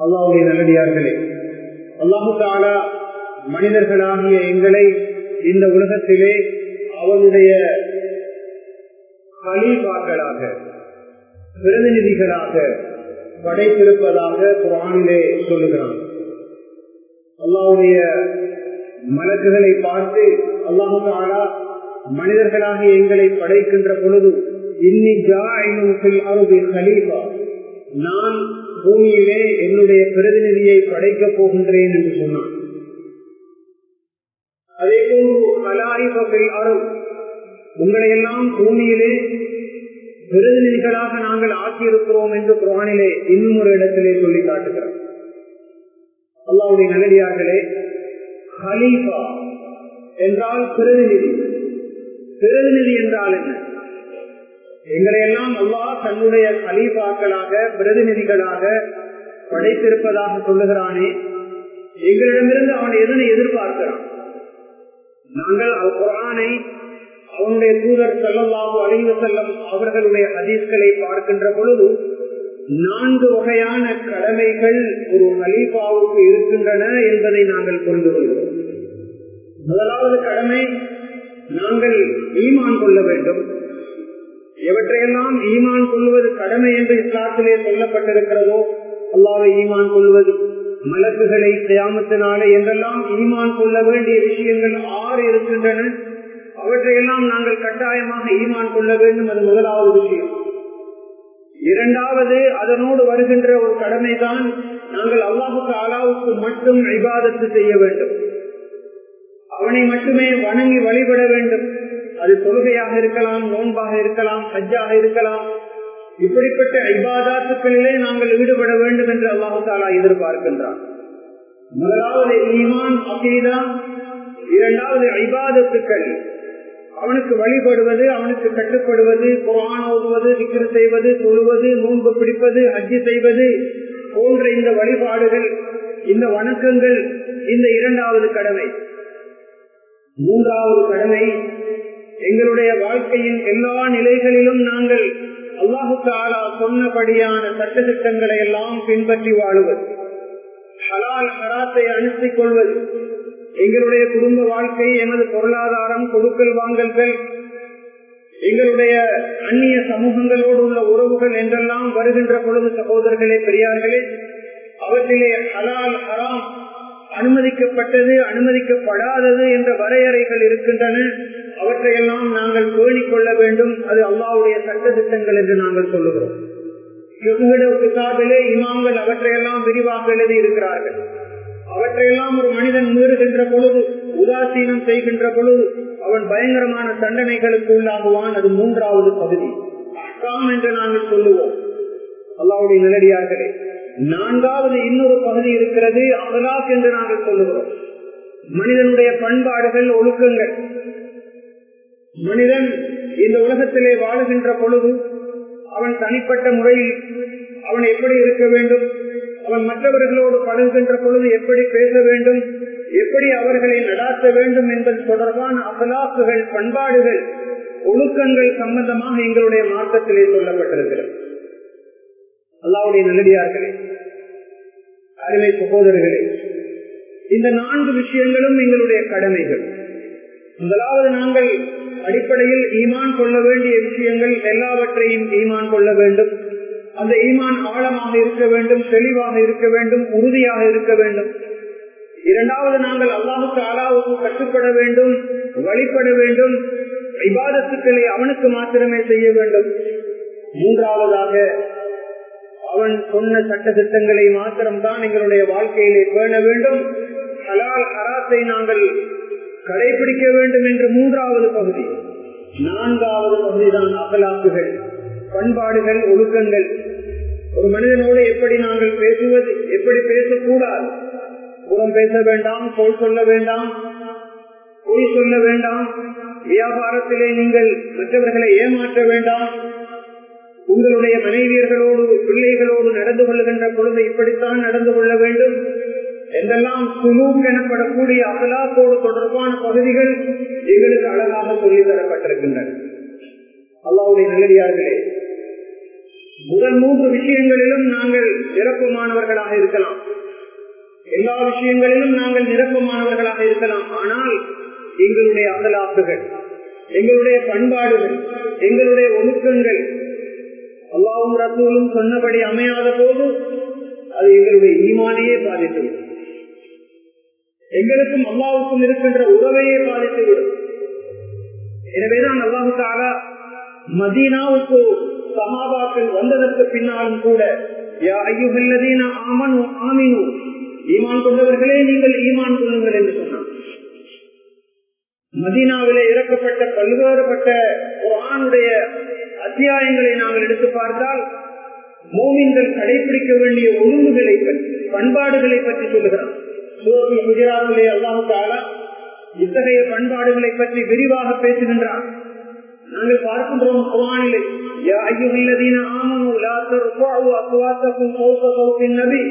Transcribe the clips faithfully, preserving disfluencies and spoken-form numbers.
அல்லாஹ்வுடைய நல்லடியார்களே, அல்லாஹு தஆலா மனிதர்களாகிய எங்களை இந்த உலகத்திலே அவனுடைய கலீஃபாக்களாக, பிரதிநிதிகளாக படைத்திருப்பதாக குர்ஆனிலே சொல்லுகிறான். அல்லாஹ்வுடைய மலக்குகளை பார்த்து அல்லாஹு தஆலா மனிதர்களாகிய எங்களை படைக்கின்ற பொழுது இன்னி ஜாஇலுன் ஃபில் அர்தி கலீஃபா, நான் பூமியிலே என்னுடைய பிரதிநிதியை படைக்கப் போகின்றேன் என்று சொன்னான். அதே போன்று கலாயிஃப ஃபில் அர்தி, உங்களை எல்லாம் பூமியிலே பிரதிநிதிகளாக நாங்கள் ஆக்கியிருக்கிறோம் என்று குர்ஆனிலே இன்னும் ஒரு இடத்திலே சொல்லி காட்டுகிறார். அல்லாஹ்வுடைய நல்லடியார்களே, கலீஃபா என்றால் பிரதிநிதி. பிரதிநிதி என்றால் என்ன? எங்களை எல்லாம் அல்லாஹ் தன்னுடைய கலீஃபாக்களாக, பிரதிநிதிகளாக படைத்திருப்பதாக சொல்லுகிறானே, எங்களிடமிருந்து அவன் எதனை எதிர்பார்க்கிறான்? நாங்கள் அல் குர்ஆனை, அவனுடைய தூதர் ஸல்லல்லாஹு அலைஹி வஸல்லம் அவர்களுடைய ஹதீஸ்களை பார்க்கின்ற பொழுது நான்கு வகையான கடமைகள் ஒரு கலீஃபாவுக்கு இருக்கின்றன என்பதை நாங்கள் புரிந்து கொள்கிறோம். முதலாவது கடமை, நாங்கள் ஈமான் கொள்ள வேண்டும். எவற்றையெல்லாம் ஈமான் கொள்வது கடமை என்று இஸ்லாத்திலே சொல்லப்பட்டிருக்கிறதோ, அல்லாஹ்வை ஈமான் கொள்வது, மலக்குகளை, கியாமத்தினாலே என்றெல்லாம் ஈமான் கொள்ள வேண்டிய விஷயங்கள் ஆறு இருக்கின்றன. அவற்றையெல்லாம் நாங்கள் கட்டாயமாக ஈமான் கொள்ள வேண்டும். அது முதலாவது விஷயம். இரண்டாவது, அதனோடு வருகின்ற ஒரு கடமைதான், நாங்கள் அல்லாஹு தஆலாவுக்கு மட்டும் இபாதத்து செய்ய வேண்டும். அவனை மட்டுமே வணங்கி வழிபட வேண்டும். அது தொழுகையாக இருக்கலாம், நோன்பாக இருக்கலாம், ஹஜ்ஜாக இருக்கலாம். இப்படிப்பட்ட இபாதத்துக்களிலே நாங்கள் ஈடுபட வேண்டும் என்று அல்லாஹு தஆலா எதிர்பார்க்கின்றார். முதலாவது ஈமான், அகீதா. இரண்டாவது இபாதத்துக்கள், அவனுக்கு வழிபடுவது, அவனுக்கு கட்டுப்படுவது, குர்ஆன் ஓதுவது, திக்ர் செய்வது, தொழுவது, நோன்பு பிடிப்பது, ஹஜ் செய்வது போன்ற இந்த வழிபாடுகள், இந்த வணக்கங்கள், இந்த இரண்டாவது கடமை. மூன்றாவது கடமை, எங்களுடைய வாழ்க்கையின் எல்லா நிலைகளிலும் நாங்கள் அல்லாஹு தஆலா சொன்னபடியான சட்டத்திட்டங்களை எல்லாம் பின்பற்றி வாழுவது, ஹலால் ஹராத்தை அனுப்பிக் கொள்வது. எங்களுடைய குடும்ப வாழ்க்கை, எமது பொருளாதாரம், கொடுக்கல் வாங்கல்கள், எங்களுடைய அந்நிய சமூகங்களோடு உள்ள உறவுகள் என்றெல்லாம் வருகின்ற பொழுது சகோதரர்களே, பெரியார்களே, அவற்றிலே ஹலால் ஹராம், அனுமதிக்கப்பட்டது, அனுமதிக்கப்படாதது என்ற வரையறைகள் இருக்கின்றன. அவற்றையெல்லாம் நாங்கள் பேணிக் கொள்ள வேண்டும். அது அல்லாஹ்வுடைய சட்ட திட்டங்கள் என்று நாங்கள் சொல்லுகிறோம். கிதாபிலே இமாம்கள் அவற்றையெல்லாம் விரிவாக எழுதி இருக்கிறார்கள். அவற்றையெல்லாம் ஒரு மனிதன் மீறுகின்ற பொழுது, உதாசீனம் செய்கின்ற பொழுது அவன் பயங்கரமான தண்டனைகளுக்கு உள்ளாகுவான். அது மூன்றாவது பகுதி, அஹ்காம் என்று நாங்கள் சொல்லுவோம். அல்லாஹ்வுடைய நல்லடியார்களே, நான்காவது இன்னொரு பகுதி இருக்கிறது, அஹ்லாக் என்று நாங்கள் சொல்லுகிறோம். மனிதனுடைய பண்பாடுகள், ஒழுக்கங்கள். மனிதன் இந்த உலகத்திலே வாழுகின்ற பொழுது அவன் தனிப்பட்ட முறையில் அவன் எப்படி இருக்க வேண்டும், அவன் மற்றவர்களோடு பழகுகின்ற பொழுது எப்படி பேச வேண்டும், எப்படி அவர்களை நடாத்த வேண்டும் என்பது தொடர்பான அகலாக்குகள், பண்பாடுகள், ஒழுக்கங்கள் சம்பந்தமாக எங்களுடைய மார்க்கத்திலே சொல்லப்பட்டிருக்கிறது. அல்லாஹ்வுடைய நல்லடியார்களே, அருமை சகோதரர்களே, இந்த நான்கு விஷயங்களும் எங்களுடைய கடமைகள். முதலாவது, நாங்கள் அடிப்படையில் ஈமான் கொள்ள வேண்டிய விஷயங்கள் எல்லாவற்றையும் ஈமான் கொள்ள வேண்டும். அந்த ஈமான் ஆழமாக இருக்க வேண்டும், தெளிவாக இருக்க வேண்டும், உறுதியாக இருக்க வேண்டும். இரண்டாவது, நாங்கள் அல்லாஹு தஆலாவுக்கு கட்டுப்பட வேண்டும், வழிபட வேண்டும், இபாதத்துக்களை அவனுக்கு மாத்திரமே செய்ய வேண்டும். மூன்றாவதாக, அவன் சொன்ன சட்ட திட்டங்களை மாத்திரம்தான் எங்களுடைய வாழ்க்கையிலே பேண வேண்டும். ஹலால் ஹராத்தை நாங்கள் கடைபிடிக்க வேண்டும் என்று மூன்றாவது பகுதி. நான்காவது பகுதிதான் அகலாக்குகள், பண்பாடுகள், ஒழுக்கங்கள். ஒரு மனிதனோடு எப்படி நாங்கள் பேசுவது, எப்படி பேசக்கூடாது, புறம் பேச வேண்டாம், கோல் சொல்ல வேண்டாம், பொய் சொல்ல வேண்டாம், வியாபாரத்திலே நீங்கள் மற்றவர்களை ஏமாற்ற வேண்டாம், உங்களுடைய மனைவியர்களோடு, பிள்ளைகளோடு நடந்து கொள்ளுகின்ற பொழுது இப்படித்தான் நடந்து கொள்ள வேண்டும் என்றெல்லாம் சுலூக் எனப்படக்கூடிய அகலாக்கோடு தொடர்பான பகுதிகள் எங்களுக்கு அழகாக சொல்லி தரப்பட்டிருக்கின்றன. அல்லாஹ்வுடைய நல்லடியார்களே, முதல் மூன்று விஷயங்களிலும் நாங்கள் நிரப்பமானவர்களாக இருக்கலாம், எல்லா விஷயங்களிலும் நாங்கள் நிரப்பமானவர்களாக இருக்கலாம். ஆனால் எங்களுடைய அகலாக்குகள், எங்களுடைய பண்பாடுகள், எங்களுடைய ஒழுக்கங்கள் அல்லாஹ்வும் ரசூலும் சொன்னபடி அமையாத போது அது எங்களுடைய ஈமானையே பாதித்துவிடும், எங்களுக்கும் அல்லாஹ்வுக்கும் இருக்கின்ற உறவையே பாதித்துவிடும். எனவேதான் அல்லாஹ் தஆலா மதீனாவுக்கு சஹாபாக்கள் வந்ததற்கு பின்னாலும் கூட யா அய்யுஹல்லதீன ஆமனு ஆமினு, ஈமான் கொண்டவர்களே நீங்கள் ஈமான் கொள்ளுங்கள் என்று சொன்னார். மதீனாவிலே இறக்கப்பட்ட பல்வேறுபட்ட குர்ஆனுடைய அத்தியாயங்களை நாங்கள் எடுத்து பார்த்தால் மூமின்கள் கடைபிடிக்க வேண்டிய ஒழுங்குகளை பற்றி, பண்பாடுகளை பற்றி சொல்லுகிறார். சூரத்துல் ஹுஜராத்திலே அல்லாஹ் தஆலா இத்தகைய பண்பாடுகளை பற்றி விரிவாக பேசுகின்றார். நாங்கள் பார்க்கின்றோம் குர்ஆனிலே யா அய்யுஹல்லதீன ஆமனு லா தர்ஃபஉ அஸ்வாத்தகும் ஃபௌக ஸௌத்தின் நபி,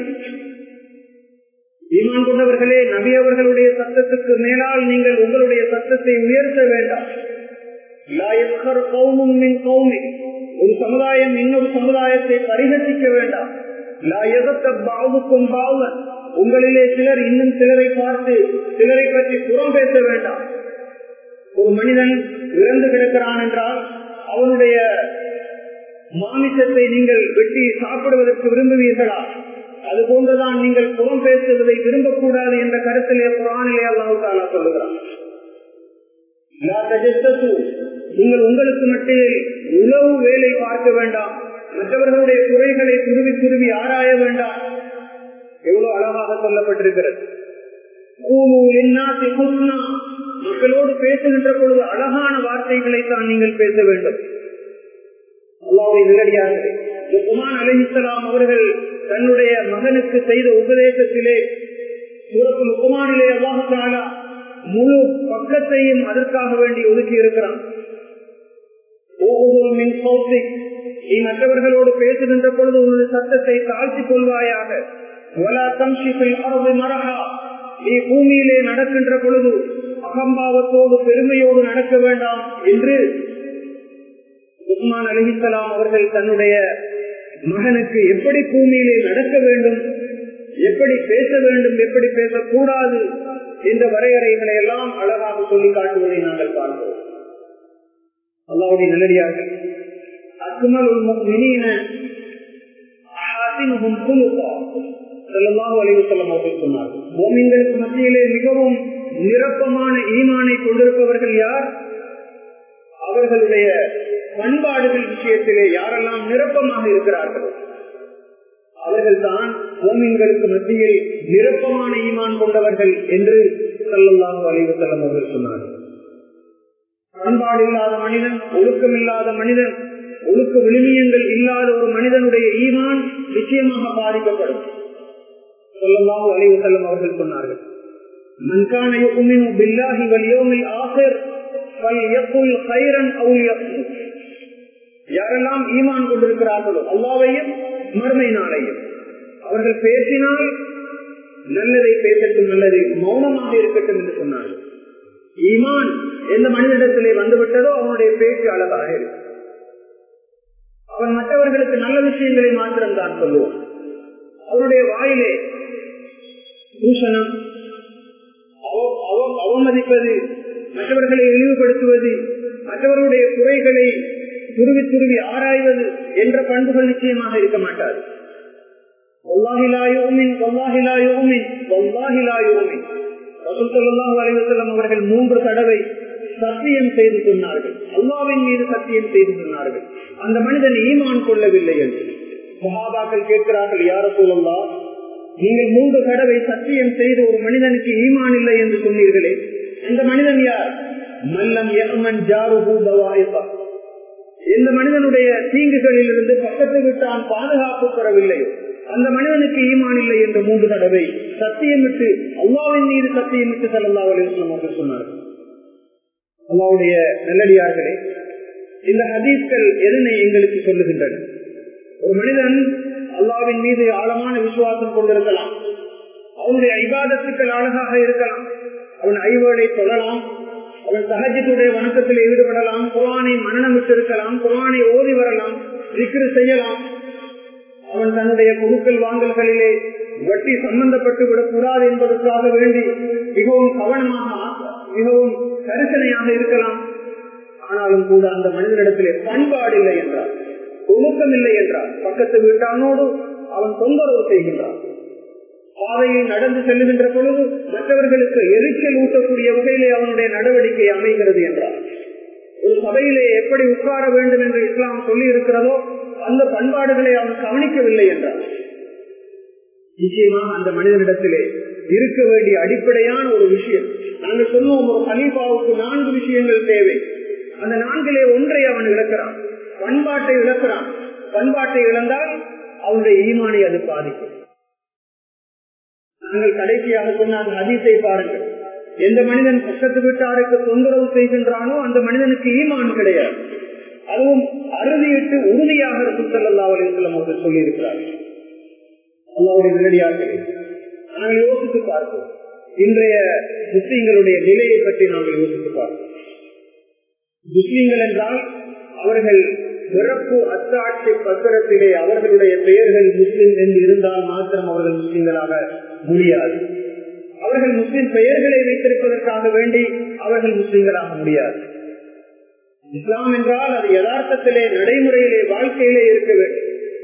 ஈமான் கொண்டவர்களே நபி அவர்களுடைய சத்தத்துக்கு மேலால் நீங்கள் உங்களுடைய சத்தத்தை உயர்த்த வேண்டாம். லா யஸ்கர் கௌமும் மின் கௌமின், ஒரு சமுதாயம் இன்னொரு சமுதாயத்தை பரிகசிக்க வேண்டாம். லா யதத்தப் பஅதுக்கும் பஅதன், உங்களிலே சிலர் இன்னும் சிலரை பார்த்து சிலரை பற்றி புறம் பேச வேண்டாம். ஒரு மனிதன் இறந்து கிடக்கிறான் என்றால் அவனுடைய மாமிசத்தை நீங்கள் வெட்டி சாப்பிடுவதற்கு விரும்புவீர்களா? அது போன்றுதான் நீங்கள் புறம் பேசுவதை விரும்பக்கூடாது என்ற கருத்திலே குர்ஆனிலே அல்லாஹ் தஆலா சொல்லுகிறார். நீங்கள் உங்களுக்கு மத்தியில் உளவு வேலை பார்க்க வேண்டாம், மற்றவர்களுடைய குறைகளை துருவி துருவி ஆராய வேண்டாம். எவ்வளவு அழகாக சொல்லப்பட்டிருக்கிறது. மக்களோடு பேசுகின்ற பொழுது அழகான வார்த்தைகளை தான் நீங்கள் பேச வேண்டும். அல்லாஹ்வுடைய நல்லடியார்களே, லுக்மான் அலைஹிஸ்ஸலாம் அவர்கள் தன்னுடைய மகனுக்கு செய்த உபதேசத்திலே சூரத்துல் லுக்மானிலே அல்லாஹ் தஆலா முழு பக்கத்தையும் அதற்காக வேண்டி ஒதுக்கி இருக்கிறான். நீ மற்றவர்களோடு பேசுகின்ற பொழுது உன்னுடைய சத்தத்தை தாழ்த்திக் கொள்வாயாக. நீ பூமியிலே நடக்கின்ற பொழுது அகம்பாவத்தோடு பெருமையோடு நடக்க வேண்டாம் என்று லுக்மான் அலைஹிஸ்ஸலாம் அவர்கள் தன்னுடைய மகனுக்கு எப்படி பூமியிலே நடக்க வேண்டும், எப்படி பேச வேண்டும், எப்படி பேசக்கூடாது என்ற வரையறைகளை எல்லாம் அழகாக சொல்லி காட்டுவதை நாங்கள் பார்க்கிறோம். அல்லாஹ்வுடைய நல்லடியார்கள், அக்மலுல் முஃமினீன அஹாசினுஹும் குலுகா ஸல்லல்லாஹு அலைஹி வஸல்லம் அவர்கள் சொன்னார். முஃமின்களுக்கு மத்தியிலே மிகவும் நிரப்பமான ஈமானை கொண்டிருப்பவர்கள் யார்? அவர்களுடைய பண்பாடுகள் விஷயத்திலே யாரெல்லாம் நிரப்பமாக இருக்கிறார்களோ அவர்கள் தான் முஃமின்களுக்கு மத்தியில் நிரப்பமான ஈமான் கொண்டவர்கள் என்று ஸல்லல்லாஹு அலைஹி வஸல்லம் அவர்கள் சொன்னார். பண்பாடு இல்லாத மனிதன், ஒழுக்கம் இல்லாத மனிதன், ஒழுக்க விழுமியங்கள் இல்லாத ஒரு மனிதனுடைய ஈமான் நிச்சயமாக பாதிக்கப்படும். ஸல்லல்லாஹு அலைஹி வஸல்லம் அவர்கள் சொன்னார்கள், மன் கான யுமினு பில்லாஹி வல் யௌமில் ஆகிர் ஃபல்யகுல் கைரன் அவ் லியஸ்முத். யாரெல்லாம் ஈமான் கொண்டிருக்கிறார்களோ அல்லாஹ்வையும் மறுமை நாளையும், அவர்கள் பேசினால் நல்லதை பேசட்டும், நல்லதை மௌனமாக இருக்கட்டும் என்று சொன்னார்கள். ஈமான் எந்த மனிதனிடத்திலே வந்துவிட்டதோ அவனுடைய பேச்சு அழகாக இருக்கும். அவன் மற்றவர்களுக்கு நல்ல விஷயங்களை மாத்திரம் தான் சொல்லுவான். அவருடைய வாயிலே தூஷணம், அவமதிப்பது, மற்றவர்களை இழிவுபடுத்துவது, மற்றவர்களுடைய குறைகளை துருவி துருவி ஆராய்வது என்ற பண்புகள் நிச்சயமாக இருக்க மாட்டாது. அவர்கள் மூன்று தடவை சத்தியம் செய்து சொன்னார்கள், அல்லாஹ்வின் மீது சத்தியம் செய்து சொன்னார்கள், அந்த மனிதன் ஈமான் கொள்ளவில்லை என்று. சஹாபாக்கள் கேட்கிறார்கள், யா ரசூலல்லாஹ், நீங்கள் மூன்று தடவை சத்தியம் செய்து ஒரு மனிதனுக்கு ஈமான் இல்லை என்று சொன்னீர்களே, அந்த மனிதன் யார்? மல்லம் யமன் ஜாருஹு பவாயிபா, எந்த மனிதனுடைய தீங்குகளில் இருந்து பக்கத்து விட்டான் பாதுகாப்பு பெறவில்லை அந்த மனிதனுக்கு ஈமான் இல்லை என்று மூன்று தடவை சத்தியமிட்டு அல்லாஹ்வின் மீது சத்தியமிட்டு ஸல்லல்லாஹு அலைஹி வஸல்லம் அவர்கள் சொன்னார்கள். அல்லாஹ்வுடைய நல்லடியார்களே, இந்த ஹதீஸ்கள் எதனை எங்களுக்கு சொல்லுகின்றன? ஒரு மனிதன் அல்லாஹ்வின் மீது ஆழமான விசுவாசம் கொண்டிருக்கலாம், அவனுடைய இபாதத்துக்கள் அழகாக இருக்கலாம், அவன் ஐவேளை சொல்லலாம், அவன் தஹஜ்ஜுடைய வணக்கத்தில் ஈடுபடலாம், குர்ஆனை மனனம் விட்டிருக்கலாம், குர்ஆனை ஓதி வரலாம், திக்ர் செய்யலாம், அவன் தன்னுடைய பொருட்கள் வாங்கல்களிலே வட்டி சம்பந்தப்பட்டு விடக்கூடாது என்பதற்காக வேண்டி மிகவும் கவனமாக மிகவும் கரிசனையாக இருக்கலாம். ஆனாலும் கூட அந்த மனிதனிடத்திலே பண்பாடு இல்லை என்றார், ஒழுக்கம் இல்லை என்றார், பக்கத்து வீட்டானோடு அவன் தொந்தரவு செய்கின்றான். பாதையில் நடந்து செல்லுகின்ற பொழுது மற்றவர்களுக்கு எரிச்சல் ஊட்டக்கூடிய வகையிலே அவனுடைய நடவடிக்கை அமைகிறது என்றார். ஒரு சபையிலே எப்படி உட்கார வேண்டும் என்று இஸ்லாம் சொல்லி இருக்கிறதோ அந்த பண்பாடுகளை அவன் கவனிக்கவில்லை என்றார். நிச்சயமாக அந்த மனிதனிடத்திலே இருக்க வேண்டிய அடிப்படையான ஒரு விஷயம், நாங்கள் சொல்லுவோம் ஒரு கலீஃபாவுக்கு நான்கு விஷயங்கள் தேவை. அந்த நான்கிலே ஒன்றை அவன் இழக்கிறான், பண்பாட்டை இழக்கிறான். பண்பாட்டை இழந்தால் அவனுடைய ஈமானை அது பாதிக்கும். நாங்கள் கடைசியாக சொன்ன அந்த ஹதீஸை பாருங்கள். எந்த மனிதன் பக்கத்து வீட்டாருக்கு தொந்தரவு செய்கின்றானோ அந்த மனிதனுக்கு ஈமான் கிடையாது. அதுவும் அறுதியிட்டு உறுதியாக ரசூல் ஸல்லல்லாஹு அலைஹி வஸல்லம் அவர்கள் சொல்லி இருக்கிறார்கள். அல்லாஹ்வுடைய நல்லடியார்களே, நாங்கள் யோசித்து பார்ப்போம். இன்றைய முஸ்லிம்களுடைய நிலையை பற்றி நாங்கள் யோசித்து பார்ப்போம். முஸ்லிம்கள் என்றால் அவர்கள் பிறப்பு அத்தாட்சி பத்திரத்திலே அவர்களுடைய பெயர்கள் முஸ்லிம் என்று இருந்தால் மாத்திரம் அவர்கள் முஸ்லிம்களாக முடியாது. அவர்கள் முஸ்லிம் பெயர்களை வைத்திருப்பதற்காக வேண்டி அவர்கள் முஸ்லிம்களாக முடியாது. இஸ்லாம் என்றால் அது யதார்த்தத்திலே நடைமுறையிலே வாழ்க்கையிலே இருக்க வேண்டும்.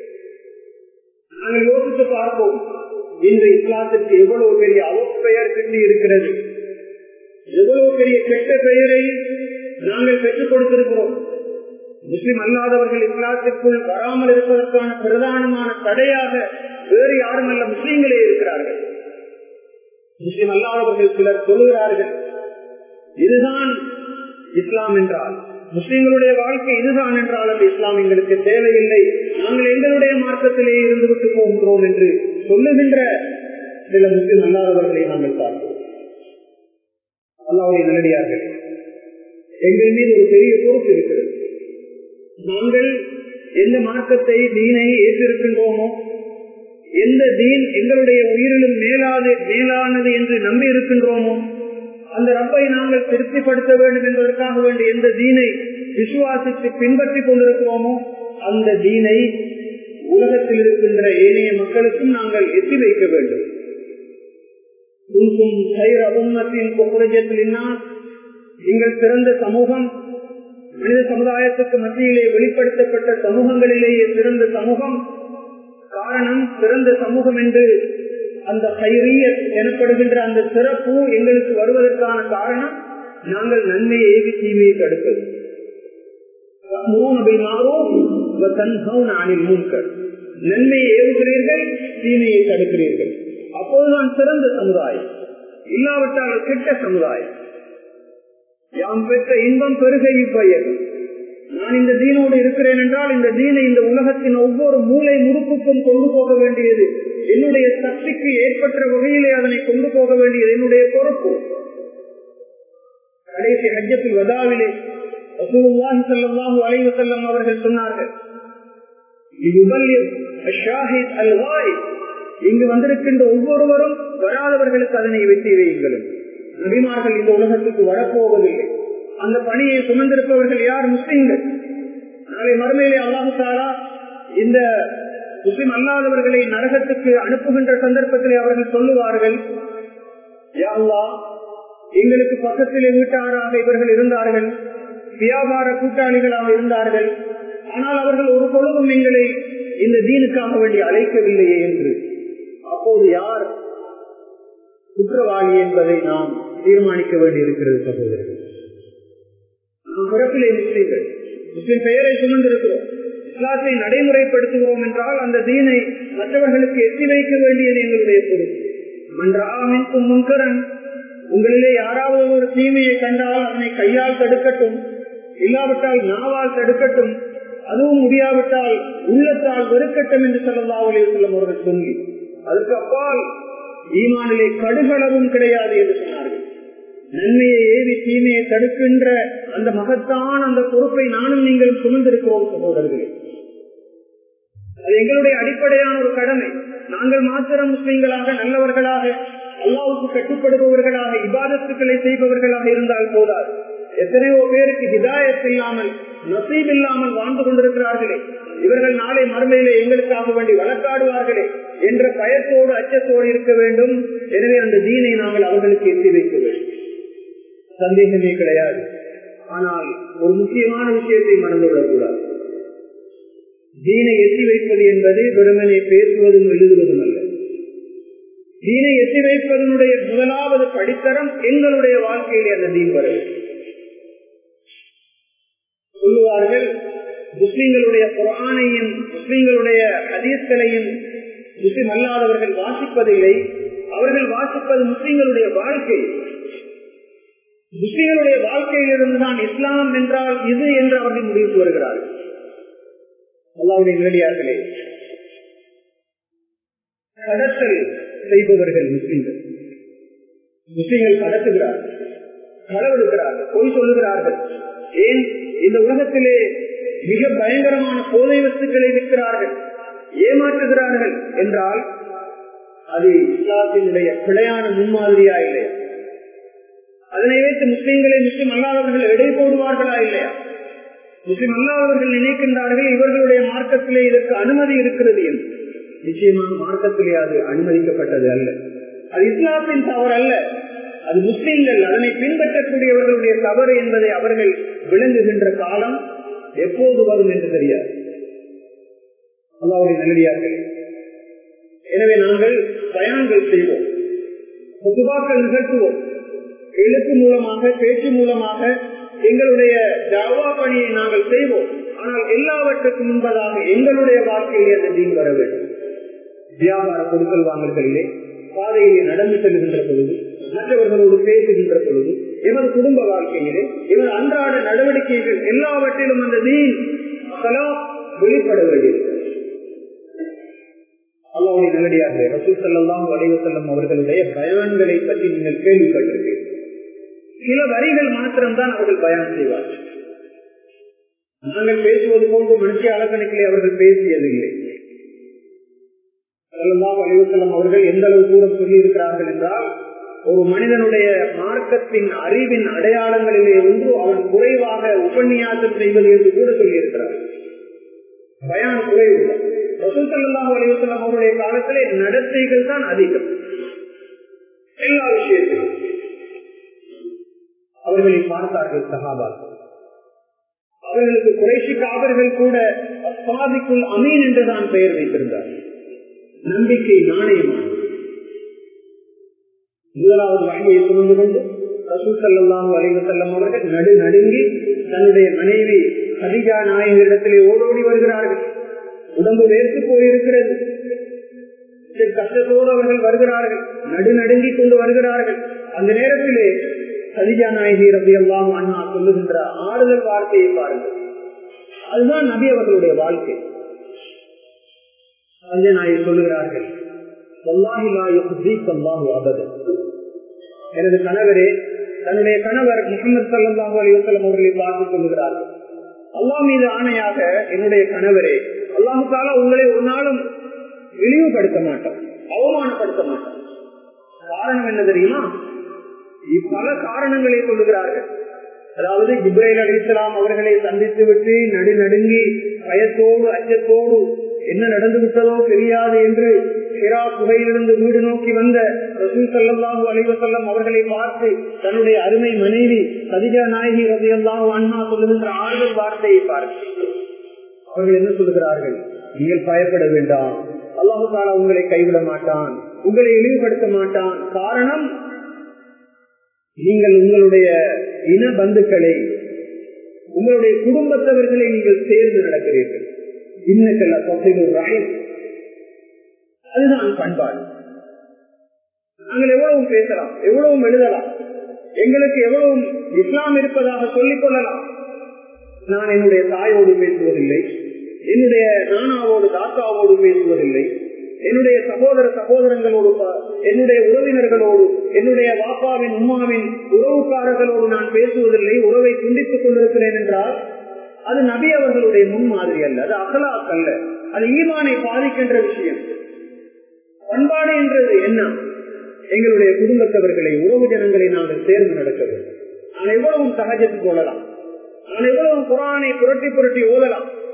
நாங்கள் யோசித்து பார்ப்போம், இன்று இஸ்லாத்திற்கு எவ்வளவு பெரிய அவப்பெயர் கிட்டி இருக்கிறது, எவ்வளவு பெரிய கெட்ட பெயரை நாங்கள் பெற்றுக் கொடுத்திருக்கிறோம். முஸ்லிம் அல்லாதவர்கள் இஸ்லாத்திற்குள் வராமல் இருப்பதற்கான பிரதானமான தடையாக வேறு யாரும் அல்ல, முஸ்லிம்களே இருக்கிறார்கள். முஸ்லிம் அல்லாதவர்கள் சிலர் சொல்லுகிறார்கள், இதுதான் இஸ்லாம் என்றால், முஸ்லிம்களுடைய வாழ்க்கை இதுதான் என்றால் அந்த இஸ்லாம் எங்களுக்கு தேவையில்லை, நாங்கள் எங்களுடைய மார்க்கத்திலே இருந்து விட்டு போகின்றோம் என்று சொல்லுகின்ற சில முஸ்லிம் அல்லாதவர்களை நாங்கள் பார்ப்போம். அல்லாஹ்வுடைய நல்லடியார்கள், எங்கள் மீது ஒரு பெரிய பொறுப்பு இருக்கிறது. நாங்கள் எந்த மார்க்கத்தை தீனை ஏற்றிருக்கின்றோமோ, எந்த தீன் எங்களுடைய உயிரிலும் மேலாது மேலானது என்று நம்பி இருக்கின்றோமோ, அந்த ரப்பை நாங்கள் திருப்திப்படுத்த வேண்டும் என்பதற்காக வேண்டிய எந்த தீனை விசுவாசித்து பின்பற்றி கொண்டிருக்கிறோமோ அந்த தீனை உலகத்தில் இருக்கின்ற ஏனைய மக்களுக்கும் நாங்கள் எட்டி வைக்க வேண்டும். நீங்கள் சிறந்த சமூகம், மனித சமுதாயத்துக்கு மத்தியிலே வெளிப்படுத்தப்பட்ட சமூகங்களிலேயே சிறந்த சமூகம். காரணம், சிறந்த சமூகம் என்று அந்த கைரியத் எனப்படுகின்ற அந்த சிறப்பு எங்களுக்கு வருவதற்கான காரணம், நாங்கள் நன்மையை ஏவி தீமையை தடுப்பது. நன்மையை ஏவுகிறீர்கள், தீமையை தடுக்கிறீர்கள். அப்போதுதான் சிறந்த சமுதாயம், இல்லாவிட்டால் கெட்ட சமுதாயம். யாம் பெற்ற இன்பம் பெருகை பெயர். நான் இந்த தீனோடு இருக்கிறேன் என்றால் இந்த தீனை இந்த உலகத்தின் ஒவ்வொரு மூலை முறுப்புக்கும் கொண்டு போக வேண்டியது என்னுடைய சக்திக்கு ஏற்பட்ட வகையிலே அதனை கொண்டு போக வேண்டியது என்னுடைய பொறுப்பு. கடைசி ஹஜ்ஜத்துல் வதாவிலே ரசூலுல்லாஹி ஸல்லல்லாஹு அலைஹி வஸல்லம் அவர்கள் சொன்னார்கள், இங்கு வந்திருக்கின்ற ஒவ்வொருவரும் வராதவர்களுக்கு அதனை வெற்றி வையுங்களும். நபிமார்கள் இந்த உலகத்துக்கு வரப்போவதில்லை. அந்த பணியை சுமந்திருப்பவர்கள் யார்? முஸ்லிம்கள். நாளை மறுமையிலே அல்லாஹ் தஆலா இந்த முஸ்லிம் அல்லாதவர்களை நரகத்துக்கு அனுப்புகின்ற சந்தர்ப்பத்திலே அவர்கள் சொல்லுவார்கள், யா அல்லாஹ், எங்களுக்கு பக்கத்திலே வீட்டாராக இவர்கள் இருந்தார்கள், வியாபார கூட்டாளிகளாக இருந்தார்கள், ஆனால் அவர்கள் ஒரு பொழுதும் எங்களை இந்த தீனுக்காக வேண்டி அழைக்கவில்லையே என்று. அப்போது யார் குற்றவாளி என்பதை நாம் தீர்மானிக்க வேண்டி இருக்கிறது. சகோதரர்கள், நாம் பிறப்பிலே முஸ்லிம்கள், முஸ்லிம் பெயரை சுமந்திருக்கிறோம், இஸ்லாத்தை நடைமுறைப்படுத்துகிறோம் என்றால் அந்த தீனை மற்றவர்களுக்கு எட்டி வைக்க வேண்டியது எங்களுடைய பொறுப்பு. மன்றாமின் முன்கரன், உங்களிலே யாராவது ஒரு தீமையை கண்டால் அதனை கையால் தடுக்கட்டும், இல்லாவிட்டால் நாவால் தடுக்கட்டும், அதுவும் முடியாவிட்டால் உள்ளத்தால் வெறுக்கட்டும் என்று ஸல்லல்லாஹு அலைஹி வஸல்லம் அவர்கள் சொல்லி, அதற்கு அப்பால் ஈமானிலே கடுகளவும் கிடையாது என்று சொன்னார்கள். நன்மையை ஏவி தீமையை தடுக்கின்ற அந்த மகத்தான அந்த பொறுப்பை நானும் நீங்கள் சுமந்திருக்கிறோம் சகோதரர்களே. அது எங்களுடைய அடிப்படையான ஒரு கடமை. நாங்கள் மாத்திரம் முஸ்லிம்களாக நல்லவர்களாக அல்லாஹ்வுக்கு கட்டுப்படுபவர்களாக இபாதத்துக்களை செய்பவர்களாக இருந்தால் போதாது. எத்தனையோ பேருக்கு ஹிதாயத் இல்லாமல் நசீப் இல்லாமல் வாழ்ந்து கொண்டிருக்கிறார்களே, இவர்கள் நாளை மறுமையிலே எங்களுக்காக வேண்டி வழக்காடுவார்களே என்ற பயத்தோடு அச்சத்தோடு இருக்க வேண்டும். எனவே அந்த தீனை நாங்கள் அவர்களுக்கு எத்தி வைக்க வேண்டும், சந்தேகமே கிடையாது. ஆனால் ஒரு முக்கியமான விஷயத்தை மறந்து விடக்கூடாது. தீனை எத்தி வைப்பது என்பது வெறுமனே பேசுவதும் எழுதுவதும் அல்ல. தீனை எத்தி வைப்பதனுடைய முதலாவது படித்தரம் எங்களுடைய வாழ்க்கையிலே அந்த தீன் வர வேண்டும். சொல்லுவார்கள், முஸ்லிம்களுடைய குர்ஆனையும் முஸ்லிம்களுடைய ஹதீஸ்களையும் முஸ்லிம் அல்லாதவர்கள் வாசிப்பதில்லை, அவர்கள் வாசிப்பது முஸ்லிம்களுடைய வாழ்க்கை. முஸ்லிம்களுடைய வாழ்க்கையில் இருந்துதான் இஸ்லாம் என்றால் இது என்று அவர்கள் முடிவுக்கு வருகிறார்கள். அல்லாஹ்வுடைய நேரடியார்களே, கடத்தல் செய்பவர்கள் முஸ்லிம்கள். முஸ்லிம்கள் கடத்துகிறார்கள், களவெடுக்கிறார்கள், பொய் சொல்லுகிறார்கள். ஏன் இந்த உலகத்திலே மிக பயங்கரமான போதை வஸ்துக்களை விற்கிறார்கள், ஏமாற்றுகிறார்கள் என்றால் அது இஸ்லாத்தினுடைய பிழையான முன்மாதிரியா இல்லையா? அதனை வைத்து முஸ்லிம்களை முஸ்லிம் அல்லாதவர்கள் எடை போடுவார்களா இல்லையா? முஸ்லிம் அல்லாதவர்கள் நினைக்கின்றார்கள் இவர்களுடைய மார்க்கத்திலே இதற்கு அனுமதி இருக்கிறது என்று. நிச்சயமாக மார்க்கத்திலே அது அனுமதிக்கப்பட்டது அல்ல. அது இஸ்லாத்தின் தவறு அல்ல, அது முஸ்லிம்கள் அதனை பின்பற்றக்கூடியவர்களுடைய தவறு என்பதை அவர்கள் விளங்குகின்ற காலம் எப்போது வரும் என்று தெரியாது. அல்லாஹ்வுடைய நல்லடியார்களே, எனவே நாங்கள் பயான்கள் செய்வோம், குதுபாக்கள் நிகழ்த்துவோம், எழுத்து மூலமாக பேச்சு மூலமாக எங்களுடைய தாவா பணியை நாங்கள் செய்வோம். ஆனால் எல்லாவற்றுக்கும் முன்பதாக எங்களுடைய வாழ்க்கையிலே அந்த தீன் வர வேண்டும். வியாபார கொடுக்கல் வாங்கல்களிலே, பாதையிலே நடந்து செல்கின்ற பொழுது, மற்றவர்களோடு பேசுகின்ற பொழுது, எமது குடும்ப வாழ்க்கையிலே, எமது அன்றாட நடவடிக்கைகள் எல்லாவற்றிலும் அந்த தீன் ஸலாத் வெளிப்பட வேண்டியிருக்கிறது. அல்லாஹ்வுடைய நல்லடியார்களே, ரசூல் ஸல்லல்லாஹு அலைஹி வஸல்லம் அவர்களுடைய பயான்களை பற்றி நீங்கள் கேள்விப்பட்டிருக்கிறீர்கள். சில வரிகள் மாத்திரம்தான் அவர்கள் பயான் செய்வார்கள். நாங்கள் பேசுவது போன்று மனுஷ அலக்கணக்கிலே அவர்கள் பேசியதில்லை. ஸல்லல்லாஹு அலைஹி வஸல்லம் அவர்கள் எந்த அளவு தூரம் சொல்லி இருக்கிறார்கள் என்றால், ஒரு மனிதனுடைய மார்க்கத்தின் அறிவின் அடையாளங்களிலே ஒன்று அவன் குறைவாக உபன்யாசம் செய்வது என்று கூட சொல்லி இருக்கிறார். பயான் குறைவு. ரசூல் ஸல்லல்லாஹு அலைஹி வஸல்லம் அவருடைய காலத்திலே நடத்தைகள் தான் அதிகம். எல்லா விஷயத்திலும் அவர்களை பார்த்தார்கள் சஹாபாக்கள். அவர்களுக்கு குறைஷி காவர்கள் கூட அஸ்ஸாதிக்குல் அமீன் என்றுதான் பெயர் வைத்திருந்தார். நம்பிக்கை நாணயமான முதலாவது வகையை சுமந்து கொண்டு ரசூல் ஸல்லல்லாஹு அலைஹி வஸல்லம் அவர்கள் நடு நடுங்கி தன்னுடைய மனைவி கதீஜா நாயகியிடத்திலே ஓடோடி வருகிறார்கள். உடம்பு வேர்த்து போயிருக்கிறது, கஷ்டத்தோடு அவர்கள் வருகிறார்கள், நடு நடுங்கி கொண்டு வருகிறார்கள். அந்த நேரத்திலே கதீஜா நாயகி ரலியல்லாஹு அன்ஹா சொல்லுகின்ற ஆறுதல் வார்த்தையை பாருங்கள். அதுதான் நபி அவர்களுடைய வாழ்க்கை. கதீஜா நாயகி சொல்லுகிறார்கள், வல்லாஹி லா யுஹ்ஸீக அல்லாஹு அபதன். எனது கணவரே, தன்னுடைய கணவர் முஹம்மது ஸல்லல்லாஹு அலைஹி வஸல்லம் அவர்களை பார்த்து சொல்லுகிறார்கள், அல்லாஹ் மீது ஆணையாக என்னுடைய கணவரே, அல்லாஹ் தஆலா உங்களை ஒரு நாளும் இழிவுபடுத்த மாட்டான், அவமானப்படுத்த மாட்டான். காரணம் என்ன தெரியுமா? பல காரணங்களை சொல்லுகிறார்கள். அதாவது ஜிப்ரீல் அலைஹிஸ்ஸலாம் அவர்களை சந்தித்து விட்டு நடு நடுங்கி பயத்தோடு அச்சத்தோடு என்ன நடந்து விட்டதோ தெரியாது என்று ஹிரா குகையிலிருந்து வீடு நோக்கி வந்த ரசூல் ஸல்லல்லாஹு அலைஹி வஸல்லம் அவர்களை பார்த்து தன்னுடைய அருமை மனைவி கதீஜா நாயகி ரலியல்லாஹு அன்ஹா சொல்லுகின்ற ஆறுதல் வார்த்தையை பார்த்து அவர்கள் என்ன சொல்லுகிறார்கள்? நீங்கள் பயப்பட வேண்டாம், அல்லாஹ் தஆலா உங்களை கைவிட மாட்டான், உங்களை இழிவுபடுத்த மாட்டான். காரணம், நீங்கள் உங்களுடைய இன பந்துக்களை, உங்களுடைய குடும்பத்தவர்களை நீங்கள் சேர்ந்து நடக்கிறீர்கள். இன்னக்கல்ல தொகையில் ராயம், அதுதான் பண்பாடு. நாங்கள் எவ்வளவும் பேசலாம், எவ்வளவும் எழுதலாம், எங்களுக்கு எவ்வளவும் இஸ்லாம் இருப்பதாக சொல்லிக் கொள்ளலாம். நான் என்னுடைய தாயோடு பேசுவதில்லை, என்னுடைய நானாவோடு தாத்தாவோடு பேசுவதில்லை, என்னுடைய சகோதர சகோதரங்களோடு, என்னுடைய உறவினர்களோடு, என்னுடைய பாப்பாவின் உம்மாவின் உறவுக்காரர்களோடு நான் பேசுவதில்லை, உறவை துண்டித்துக் கொண்டிருக்கிறேன் என்றால் அது நபி அவர்களுடைய முன்மாதிரி அல்ல, அது அகலாக் அல்ல, அது ஈமானை பாதிக்கின்ற விஷயம். பண்பாடு என்றது என்ன? எங்களுடைய குடும்பத்தவர்களை, உறவு ஜனங்களை நாங்கள் சேர்ந்து நடக்க வேண்டும். நான் எவ்வளவும் சகஜத்துக்கு கொள்ளலாம், நான் எவ்வளவும் குர்ஆனை புரட்டி புரட்டி ஓதலாம்,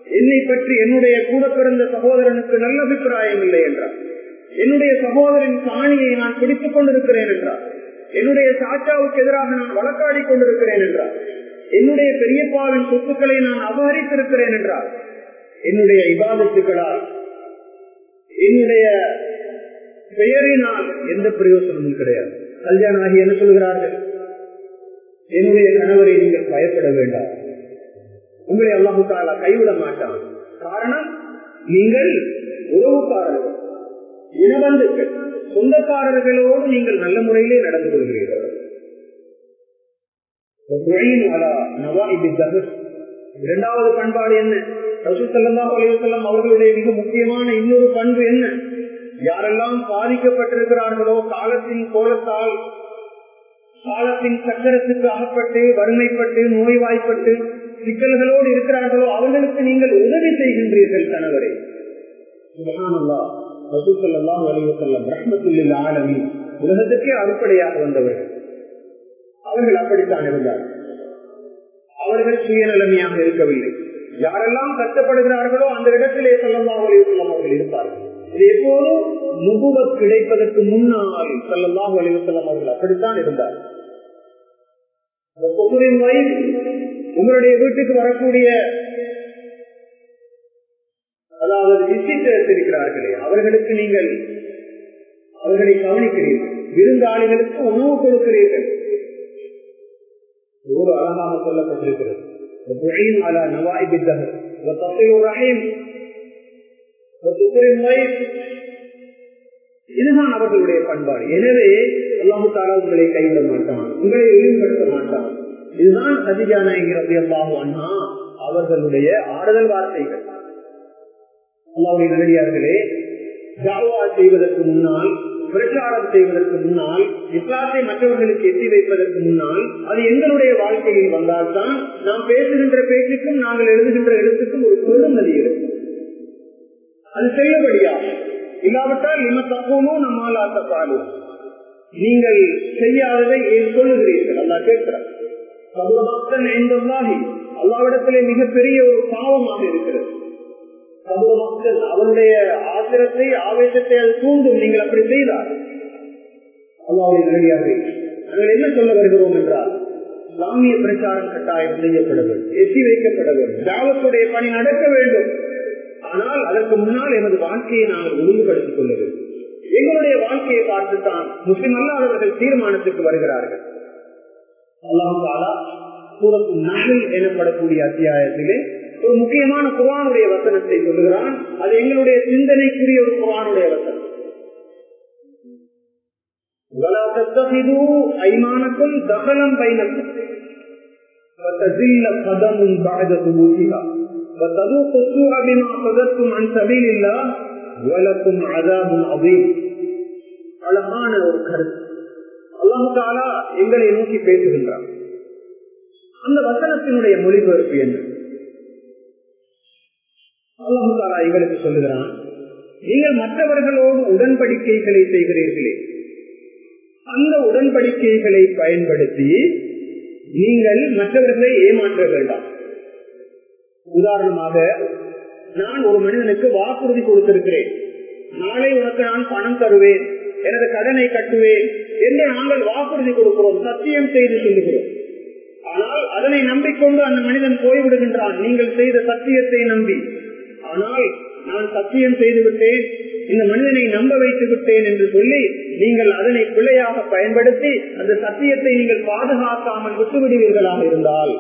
என்னை பற்றி என்னுடைய கூட பிறந்த சகோதரனுக்கு நல்ல அபிப்பிராயம் இல்லை என்றார். என்னுடைய சகோதரின் காணியை நான் பிடித்துக் கொண்டிருக்கிறேன் என்றார். என்னுடைய சாச்சாவுக்கு எதிராக நான் வழக்காடி கொண்டிருக்கிறேன் என்றார். என்னுடைய பெரியப்பாவின் சொத்துக்களை நான் அபகரித்திருக்கிறேன் என்றார். என்னுடைய இபாதத்துக்களால் என்னுடைய பெயரினால் எந்த பிரயோசனமும் கிடையாது. கல்யாணம் ஆகி என்ன சொல்கிறார்கள்? என்னுடைய கணவரை நீங்கள் பயப்பட வேண்டாம், உங்களை அல்லாஹ் தஆலா கைவிட மாட்டான். காரணம், நீங்கள் உறவுக்காரர்கள், இனபந்துக்கள், சொந்தக்காரர்களோடு நீங்கள் நல்ல முறையிலே நடந்து கொள்கிறீர்கள். இரண்டாவது பண்பாடு என்ன? ரசூல் ஸல்லல்லாஹு அலைஹி வஸல்லம் அவர்களுடைய மிக முக்கியமான இன்னொரு பண்பு என்ன? யாரெல்லாம் பாதிக்கப்பட்டிருக்கிறார்களோ, காலத்தின் கோலத்தால் காலத்தின் சக்கரத்துக்கு அகப்பட்டு வறுமைப்பட்டு நோய்வாய்ப்பட்டு சிக்கல்களோடு இருக்கிறார்களோ அவர்களுக்கு நீங்கள் உதவி செய்கின்றீர்கள் கணவரை. சுப்ஹானல்லாஹ். ரசூல் ஸல்லல்லாஹு அலைஹி வஸல்லம் ரஹ்மத்துல் லில் ஆலமீன், உலகத்துக்கே அருப்படையாக வந்தவர்கள். அவர்கள் அப்படித்தான் இருந்தார்கள். அவர்கள் சுயநலமையாக இருக்கவில்லை. யாரெல்லாம் கஷ்டப்படுகிறார்களோ அந்த இடத்திலே ஸல்லல்லாஹு அலைஹி வஸல்லம் அவர்கள் இருப்பார்கள். இது எப்போதும் நுபுவத் கிடைப்பதற்கு முன்னால் ஸல்லல்லாஹு அலைஹி வஸல்லம் அவர்கள் அப்படித்தான் இருந்தார். உங்களுடைய வீட்டுக்கு வரக்கூடிய, அதாவது விசிட்டர்ஸ் இருக்கிறார்களே, அவர்களுக்கு நீங்கள் அவர்களை கவனிக்கிறீர்கள், விருந்தாளிகளுக்கு உணவு கொடுக்கிறீர்கள். ஒரு அழகாக சொல்லப்பட்டிருக்கிறது, இதுதான் அவர்களுடைய பண்பாடு. எனவே அல்லாஹ் தஆலா உங்களை கைவிட மாட்டான், உங்களை இழிவுபடுத்த மாட்டான். இதுதான் கதீஜா நாயகி ரலியல்லாஹு அன்ஹா அவர்களுடைய ஆறுதல் வார்த்தைகள். அல்லாஹ்வுடைய நல்லடியார்களே, தஅவா செய்வதற்கு முன்னால், பிரச்சாரம் செய்வதற்கு முன்னால், இஸ்லாத்தை மற்றவர்களுக்கு எட்டி வைப்பதற்கு முன்னால் அது எங்களுடைய வாழ்க்கையில் வந்தால்தான் நாம் பேசுகின்ற பேச்சுக்கும் நாங்கள் எழுதுகின்ற எழுத்துக்கும் ஒரு பெருமதி இருக்கும். அது செல்லுபடியாகும். இல்லாவிட்டால் இம தப்போனும் நம்மால் ஆசப்பாலும் நீங்கள் செய்யாததை ஏன் சொல்லுகிறீர்கள்? அல்லாஹ் கேட்கிறார். அல்லாஹ்விடத்திலே மிகப்பெரிய ஒரு பாவமாக இருக்கிறது. மக்கள் அவருடைய ஆத்திரத்தை, ஆவேசத்தை அது தூண்டும். நீங்கள் அப்படி செய்தார் அல்லாஹ்வுடைய நல்லடியார்களே, நாங்கள் என்ன சொல்ல வருகிறோம் என்றால், இஸ்லாமிய பிரச்சாரம் கட்டாயம் செய்யப்பட வேண்டும், எட்டி வைக்கப்பட வேண்டும், தாவத்துடைய பணி நடக்க வேண்டும். ஆனால் அதற்கு முன்னால் எமது வாழ்க்கையை நாங்கள் ஒழுங்குபடுத்திக் கொள்ள வேண்டும். எங்களுடைய வாழ்க்கையை பார்த்துத்தான் முஸ்லிம் அல்லாதவர்கள் தீர்மானத்துக்கு வருகிறார்கள். அல்லாஹ் தஆலா சூரத்து நஹ்ல் எனப்படக்கூடிய அத்தியாயத்திலே ஒரு முக்கியமான குர்ஆனுடைய வசனத்தை சொல்லுகிறான். அது எங்களுடைய சிந்தனைக்குரிய ஒரு குர்ஆனுடைய வசனம். வலா தத்தஹிது ஐமானக்கும் தகலம் பைனக்கும் வதஸில்ல கதமுன் பஅத துபூதிஹா வததுகு ஸூஅ பிமா ஸதத்தும் அன் ஸபீலில்லாஹ் வலக்கும் அஸாபுன் அதீம். அழகான ஒரு கருத்து. அல்லாஹ் தஆலா எங்களை நோக்கி பேசுகின்றார். அந்த வசனத்தினுடைய மொழிபெயர்ப்பு என்ன? அல்லாஹ் தஆலா எங்களுக்கு சொல்லுகிறான், நீங்கள் மற்றவர்களோடு உடன்படிக்கைகளை செய்கிறீர்களே, அந்த உடன்படிக்கைகளை பயன்படுத்தி நீங்கள் மற்றவர்களை ஏமாற்ற வேண்டாம். உதாரணமாக, நான் ஒரு மனிதனுக்கு வாக்குறுதி கொடுத்திருக்கிறேன், நாளை உனக்கு நான் பணம் தருவேன், எனது கடனை கட்டுவேன் என்று நாங்கள் வாக்குறுதி கொடுக்கிறோம், சத்தியம் செய்து சொல்லுகிறோம். ஆனால் அதனை நம்பிக்கொண்டு அந்த மனிதன் போய்விடுகின்றான், நீங்கள் செய்த சத்தியத்தை நம்பி. ஆனால் நான் சத்தியம் செய்து விட்டேன், இந்த மனிதனை நம்ப வைத்து விட்டேன் என்று சொல்லி நீங்கள் அதனை பிழையாக பயன்படுத்தி அந்த சத்தியத்தை நீங்கள் பாதுகாக்காமல் விட்டுவிடுவீர்களாக இருந்தால்,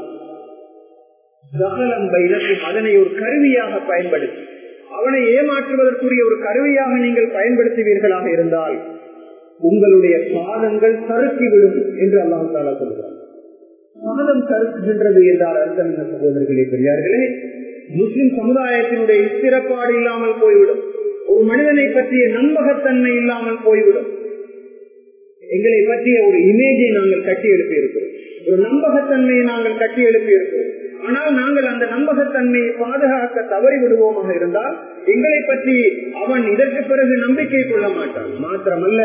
அதனை ஒரு கருவியாக பயன்படுத்தி அவனை ஏமாற்றுவதற்குரிய ஒரு கருவியாக நீங்கள் பயன்படுத்துவீர்களாக இருந்தால் உங்களுடைய பாதங்கள் சறுக்கிவிடும் என்று அல்லாஹ் தஆலா சொல்கிறார். பாதம் சறுக்குகின்றது என்றால் அர்த்தம் என்ன சகோதரர்களே, பெரியார்களே? முஸ்லிம் சமுதாயத்தினுடைய ஸ்திரப்பாடு இல்லாமல் போய்விடும். ஒரு மனிதனை பற்றிய நம்பகத்தன்மை இல்லாமல் போய்விடும். எங்களை பற்றிய ஒரு இமேஜை நாங்கள் கட்டி எழுப்பி இருக்கிறோம், ஒரு நம்பகத்தன்மையை நாங்கள் கட்டி எழுப்பி இருக்கிறோம். ஆனால் நாங்கள் அந்த நம்பகத்தன்மையை பாதுகாக்க தவறி விடுவோமாக இருந்தால் எங்களை பற்றி அவன் இதற்கு பிறகு நம்பிக்கை கொள்ள மாட்டான். மாத்திரமல்ல,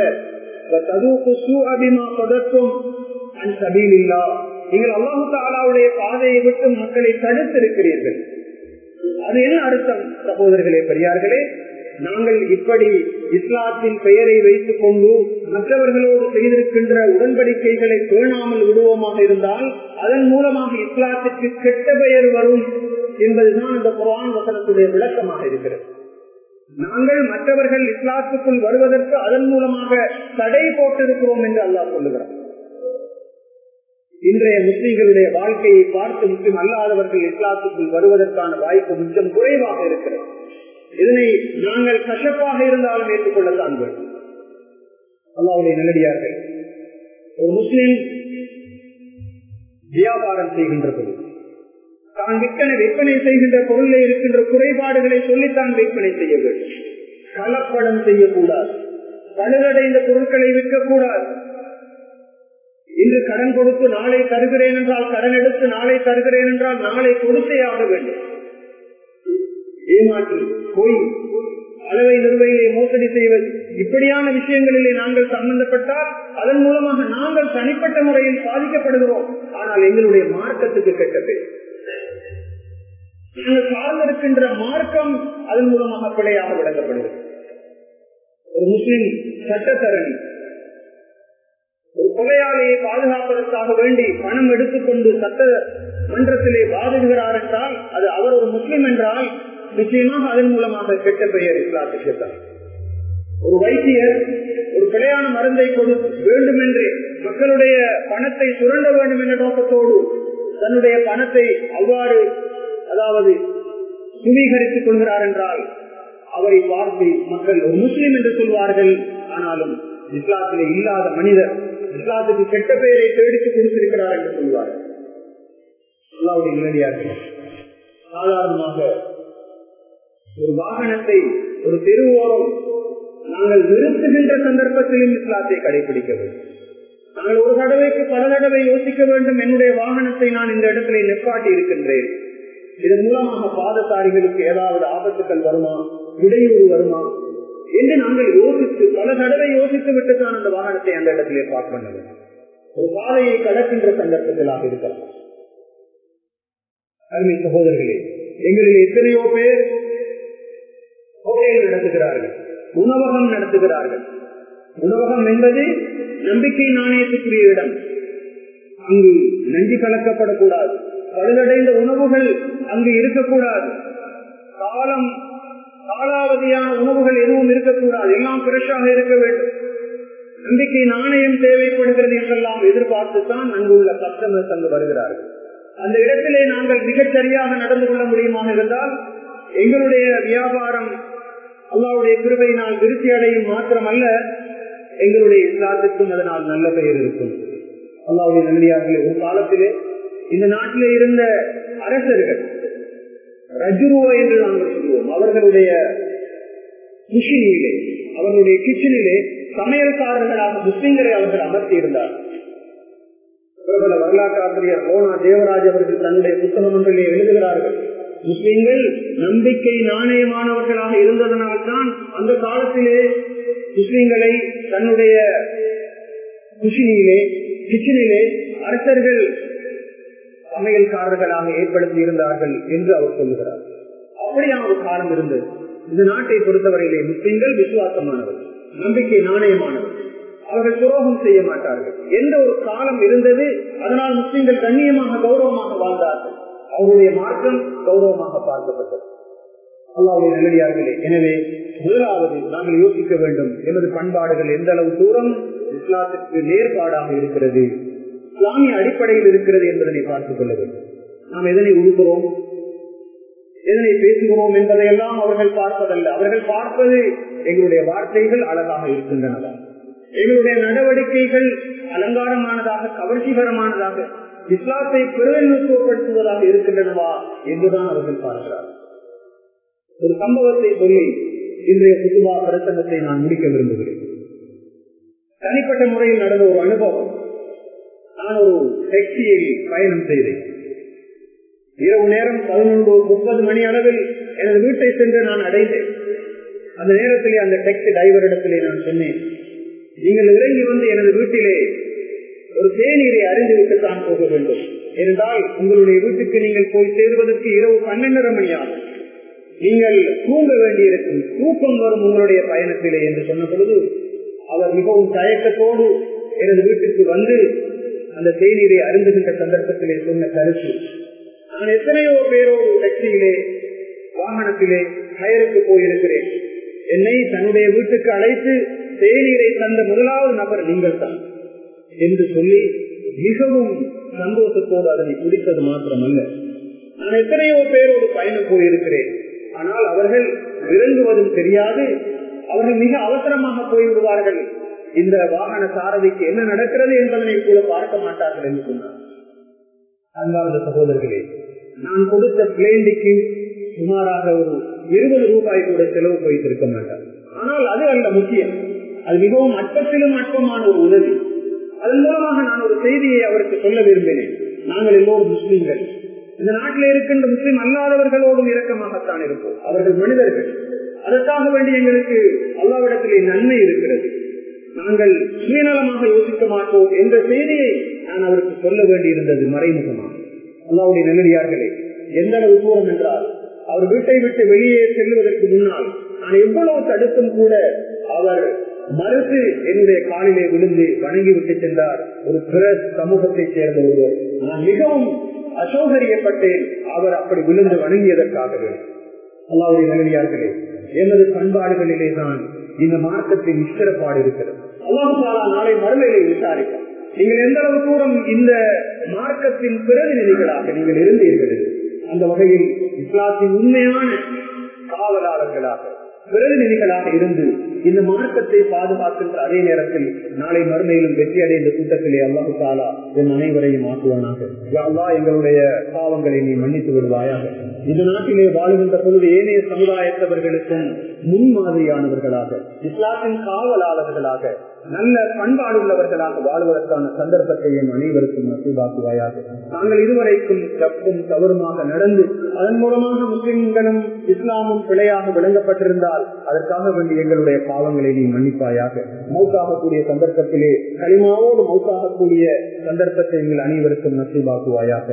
நீங்கள் அல்லாஹு தஆலாவுடைய பாதையை விட்டு மக்களை தடுத்திருக்கிறீர்கள். அது என்ன அர்த்தம் சகோதரர்களே, பெரியார்களே? நாங்கள் இப்படி இஸ்லாத்தின் பெயரை வைத்துக் கொண்டு மற்றவர்களோடு செய்திருக்கின்ற உடன்படிக்கைகளை பேணாமல் விடுவோமாக இருந்தால் அதன் மூலமாக இஸ்லாத்திற்கு கெட்ட பெயர் வரும் என்பதுதான் அந்த குர்ஆன் வசனத்துடைய விளக்கமாக இருக்கிறது. நாங்கள் மற்றவர்கள் இஸ்லாத்துக்குள் வருவதற்கு அதன் மூலமாக தடை போட்டிருக்கிறோம் என்று அல்லாஹ் சொல்லுகிறார். இன்றைய முஸ்லிம்களுடைய வாழ்க்கையை பார்த்து முஸ்லிம் அல்லாதவர்கள் இஸ்லாத்துக்குள் வருவதற்கான வாய்ப்பு மிச்சம் குறைவாக இருக்கிறது. இதனை நாங்கள் கசப்பாக இருந்தாலும் ஏற்றுக்கொள்ளத்தான் வேண்டும். அல்லாஹ்வுடைய நல்லடியார்கள், ஒரு முஸ்லிம் வியாபாரம் செய்கின்ற பொழுது தான் விற்பனை விற்பனை செய்கின்ற பொருளில் இருக்கின்ற குறைபாடுகளை சொல்லித்தான் விற்பனை செய்ய வேண்டும். கலப்படம் செய்யக்கூடாது, பழுதடைந்த பொருட்களை விற்கக்கூடாது. இன்று கடன் கொடுத்து நாளை தருகிறேன் என்றால், கடன் எடுத்து நாளை தருகிறேன் என்றால் நாளை கொடுத்தே ஆக வேண்டும். ஏமாற்றி போய் அளவை நிர்வகியை மோசடி செய்வது, இப்படியான விஷயங்களிலே நாங்கள் சம்பந்தப்பட்டால் அதன் மூலமாக நாங்கள் தனிப்பட்ட முறையில் பாதிக்கப்படுகிறோம். ஆனால் எங்களுடைய மார்க்கத்துக்கு கெட்ட பேர், நாங்கள் சார்ந்திருக்கின்ற மார்க்கம் அதன் மூலமாக பிழையாக விளங்கப்படுகிறது. ஒரு முஸ்லிம் சட்டத்தரணி ஒரு கொலையாளியை பாதுகாப்பதற்காக வேண்டி பணம் எடுத்துக்கொண்டு சட்ட மன்றத்திலே வாதிடுகிறார் என்றால் அது அவர் ஒரு முஸ்லிம் என்றால் நிச்சயமாக அதன் மூலமாக கெட்ட பெயர் இஸ்லாத்துக்கு தான். ஒரு வைத்தியர் ஒரு பிழையான மருந்தை கொடுத்து வேண்டும் என்று மக்களுடைய பணத்தை சுரண்ட வேண்டும் என்ற நோக்கத்தோடு தன்னுடைய பணத்தை அவ்வாறு அதாவது சுவீகரித்துக் கொள்கிறார் என்றால் அவரை பார்த்து மக்கள் ஒரு முஸ்லிம் என்று சொல்வார்கள். ஆனாலும் இஸ்லாத்திலே இல்லாத மனிதர் இஸ்லாத்துக்கு கெட்ட பெயரை தேடித்து கொடுத்திருக்கிறார் என்று சொல்வார்கள். அல்லாஹ்வுடைய நல்லடியார்களே, சாதாரணமாக ஒரு வாகனத்தை ஒரு தெருவோரம் நாங்கள் நிறுத்துகின்ற சந்தர்ப்பத்திலும் இஸ்லாத்தை கடைபிடிக்க வேண்டும். நாங்கள் ஒரு தடவைக்கு பல தடவை யோசிக்க வேண்டும், என்னுடைய வாகனத்தை நான் இந்த இடத்துல நிற்பாட்டி இருக்கின்றேன், இதன் மூலமாக பாதசாரிகளுக்கு ஏதாவது ஆபத்துக்கள் வருமா, இடையூறு வருமா என்று நாங்கள் யோசித்து பல தடவை யோசித்து விட்டுத்தான் அந்த வாகனத்தை அந்த இடத்திலே பார்க்க வேண்டும். ஒரு பாதையை கடக்கின்ற சந்தர்ப்பத்திலாக இருக்கலாம். அருமை சகோதரர்களே, எங்களில் எத்தனையோ பேர் ஹோட்டல் நடத்துகிறார்கள், உணவகம் நடத்துகிறார்கள். உணவகம் என்பது நம்பிக்கை நாணயத்துக்குரிய இடம். அங்கு நஞ்சு கலக்கப்படக்கூடாது, பழுதடைந்த உணவுகள் அங்கு இருக்கக்கூடாது, காலம் காலாவதியான உணவுகள் எதுவும் இருக்கக்கூடாது, எல்லாம் ஃப்ரெஷ்ஷாக இருக்க வேண்டும். நம்பிக்கை நாணயம் தேவைப்படுகிறது என்றெல்லாம் எதிர்பார்த்துத்தான் அங்குள்ள கஸ்டமர்ஸ் அங்கு வருகிறார்கள். அந்த இடத்திலே நாங்கள் மிகச் சரியாக நடந்து கொள்ள முடியுமாக இருந்தால் எங்களுடைய வியாபாரம் அல்லாஹ்வுடைய கிருபையினால் விருத்தி அடையும் மாத்திரமல்ல, எங்களுடைய இஸ்லாத்திற்கும் அதனால் நல்ல பெயர் இருக்கும். அல்லாஹ்வுடைய நல்லடியார்களே, ஒரு காலத்திலே இந்த நாட்டிலே இருந்த அரசர்கள் ரஜுருவோ என்று நாங்கள் சொல்லுவோம், அவர்களுடைய கிச்சனிலே அவர்களுடைய கிச்சனிலே சமையல்காரர்களாக முஸ்லிம்களை அவர்கள் அமர்த்தி இருந்தார். பிரபல வரலாற்று ஆசிரியர் மோனா தேவராஜ் அவர்கள் தன்னுடைய புத்தகம் ஒன்றிலே எழுதுகிறார்கள், முஸ்லிம்கள் நம்பிக்கை நாணயமானவர்களாக இருந்ததனால்தான் அந்த காலத்திலே முஸ்லிம்களை தன்னுடைய குஷினிலே கிச்சனிலே அரசர்கள் சமையல்காரர்களாக ஏற்படுத்தி இருந்தார்கள் என்று அவர் சொல்லுகிறார். அப்படியான ஒரு காலம் இருந்தது. இந்த நாட்டை பொறுத்தவரையிலே முஸ்லிம்கள் விசுவாசமானவர்கள், நம்பிக்கை நாணயமானவர்கள், அவர்கள் துரோகம் செய்ய மாட்டார்கள். எந்த ஒரு காலம் இருந்தது, அதனால் முஸ்லிம்கள் கண்ணியமாக கௌரவமாக வாழ்ந்தார்கள். அவருடைய மார்க்கம் கௌரவமாக பார்க்கப்பட்டது. அல்லாஹ்வுடைய நல்லடியார்களே, எனவே முதலாவது நாங்கள் யோசிக்க வேண்டும், எமது பண்பாடுகள் எந்த அளவு தூரம் இஸ்லாத்திற்கு நேர்பாடாக இருக்கிறது, இஸ்லாமிய அடிப்படையில் இருக்கிறது என்பதனை பார்த்துக் கொள்ள வேண்டும். நாம் எதனை உடுக்கிறோம், எதனை பேசுகிறோம் என்பதையெல்லாம் அவர்கள் பார்ப்பதல்ல. அவர்கள் பார்ப்பது எங்களுடைய வார்த்தைகள் அழகாக இருக்கின்றனவா, எங்களுடைய நடவடிக்கைகள் அலங்காரமானதாக கவர்ச்சிகரமானதாக இஸ்லாத்தை பிரதிநிதித்துவப்படுத்துவதாக இருக்கின்றனவா என்றுதான் அவர்கள் பார்க்கிறார். ஒரு சம்பவத்தை சொல்லி இன்றைய குத்துபா பிரசங்கத்தை நான் முடிக்க விரும்புகிறேன். தனிப்பட்ட முறையில் நடந்த ஒரு அனுபவம். நான் ஒரு டாக்ஸியில் பயணம் செய்தேன். இரவு நேரம் பதினொன்று முப்பது மணி அளவில் எனது வீட்டை சென்று நான் அடைந்தேன். அந்த நேரத்திலே அந்த டாக்ஸி டிரைவரிடத்திலே நான் சொன்னேன், நீங்கள் இறங்கி வந்து எனது வீட்டிலே ஒரு தேநீரை அறிந்து விட்டுத்தான் போக வேண்டும், என்றால் உங்களுடைய வீட்டுக்கு நீங்கள் போய் சேருவதற்கு இரவு பன்னெண்டரை மணி ஆகும். நீங்கள் தூங்க வேண்டியிருக்கும், தூக்கம் வரும் உங்களுடைய பயணத்திலே என்று சொன்ன பொழுது அவர் மிகவும் தயக்கத்தோடு எனது வீட்டுக்கு வந்து அந்த தேநீரை அருந்துகின்ற சந்தர்ப்பத்திலே சொன்ன கருத்து, நான் எத்தனையோ பேரோடு டாக்ஸியிலே வாகனத்திலே ஹயருக்கு போயிருக்கிறேன், என்னை தன்னுடைய வீட்டுக்கு அழைத்து தேநீரை தந்த முதலாவது நபர் நீங்கள் தான் என்று சொல்லி மிகவும் சந்தோஷத்தோடு அதனை குடித்தது மாத்திரமல்ல, நான் எத்தனையோ பேரோடு பயணம் போயிருக்கிறேன், ஆனால் அவர்கள் விளங்குவதும் தெரியாது, அவர்கள் மிக அவசரமாக போய்விடுவார்கள், இந்த வாகன சாரதிக்கு என்ன நடக்கிறது என்பதனை கூட பார்க்க மாட்டார்கள் என்று சொன்னார். அன்பார்ந்த சகோதரர்களே, நான் கொடுத்த பிளேண்டிக்கு சுமாராக ஒரு இருபது ரூபாய் கூட செலவு போய்த்திருக்க மாட்டார். ஆனால் அது அல்ல முக்கியம், அது மிகவும் அற்பத்திலும் அற்பமான ஒரு உதவி. அதன் மூலமாக நான் ஒரு செய்தியை அவருக்கு சொல்ல விரும்பினேன். நாங்கள் எல்லோரும் முஸ்லீம்கள், இந்த நாட்டில் இருக்கின்ற முஸ்லீம் அல்லாதவர்களோடும் இரக்கமாகத்தான் இருப்போம். அவர்கள் மனிதர்கள், அதற்காக வேண்டி எங்களுக்கு அல்லாஹ்விடத்திலே நன்மை இருக்கிறது, நாங்கள் சுயநலமாக யோசிக்க மாட்டோம் என்ற செய்தியை நான் அவருக்கு சொல்ல வேண்டியிருந்தது மறைமுகமாக. அல்லாஹ்வுடைய நல்லடியார்களே, எந்த அளவு தூரம் என்றால் அவர் வீட்டை விட்டு வெளியே செல்வதற்கு முன்னால் நான் எவ்வளவு தடுத்தும் கூட அவர் மறுத்து என்னுடைய காலிலே விழுந்து வணங்கி விட்டு சென்றார். ஒரு பிற சமூகத்தை சேர்ந்த ஒருவர், நான் மிகவும் அசௌகரியப்பட்டேன் அவர் அப்படி விழுந்து வணங்கியதற்காகவே. அல்லாஹ்வுடைய நல்லடியார்களே, எனது பண்பாடுகளிலே தான் இந்த மார்க்கத்தின் நிஷ்கரப்பாடு இருக்கிறது. அல்லாஹ் தஆலா நாளை மறுமையிலே விசாரிப்பார், நீங்கள் எந்த அளவு தூரம் இந்த மார்க்கத்தின் பிரதிநிதிகளாக நீங்கள் இருந்தீர்கள். அந்த வகையில் இஸ்லாத்தின் உண்மையான காவலாளர்களாக பிரதிநிதிகளாக இருந்து இந்த மார்க்கத்தை பாதுகாக்கின்ற அதே நேரத்தில் நாளை மறுமையிலும் வெற்றி அடைந்த கூட்டத்திலே அல்லாஹ் தஆலா என் அனைவரையும் ஆக்குவானாக. யா அல்லாஹ், எங்களுடைய பாவங்களை நீ மன்னித்து விடுவாயாக. இந்த நாட்டிலே வாழுகின்ற பொழுது ஏனைய சமுதாயத்தவர்களுக்கும் முன்மாதிரியானவர்களாக, இஸ்லாத்தின் காவலாளர்களாக, நல்ல பண்பாடுள்ளவர்களாக வாழ்வதற்கான சந்தர்ப்பத்தை என் அனைவருக்கும் நசீபாக்குவாயாக. நாங்கள் இதுவரைக்கும் தப்பும் தவறுமாக நடந்து அதன் மூலமாக முஸ்லிம்களும் இஸ்லாமும் பிழையாக விளங்கப்பட்டிருந்தால் அதற்காக வேண்டி எங்களுடைய பாவங்களை நீ மன்னிப்பாயாக. மௌத்தாகக்கூடிய சந்தர்ப்பத்திலே களிமாவோடு மௌத்தாகக்கூடிய சந்தர்ப்பத்தை எங்கள் அனைவருக்கும் நசீபாக்குவாயாக.